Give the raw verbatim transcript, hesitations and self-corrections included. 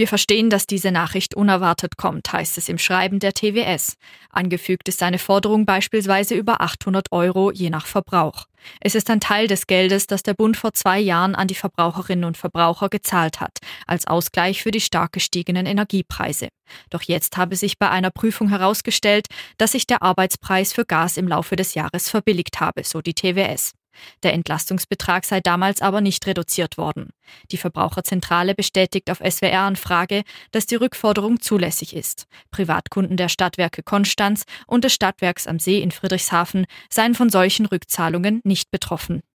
Wir verstehen, dass diese Nachricht unerwartet kommt, heißt es im Schreiben der T W S. Angefügt ist eine Forderung beispielsweise über achthundert Euro je nach Verbrauch. Es ist ein Teil des Geldes, das der Bund vor zwei Jahren an die Verbraucherinnen und Verbraucher gezahlt hat, als Ausgleich für die stark gestiegenen Energiepreise. Doch jetzt habe sich bei einer Prüfung herausgestellt, dass sich der Arbeitspreis für Gas im Laufe des Jahres verbilligt habe, so die T W S. Der Entlastungsbetrag sei damals aber nicht reduziert worden. Die Verbraucherzentrale bestätigt auf S W R-Anfrage, dass die Rückforderung zulässig ist. Privatkunden der Stadtwerke Konstanz und des Stadtwerks am See in Friedrichshafen seien von solchen Rückzahlungen nicht betroffen.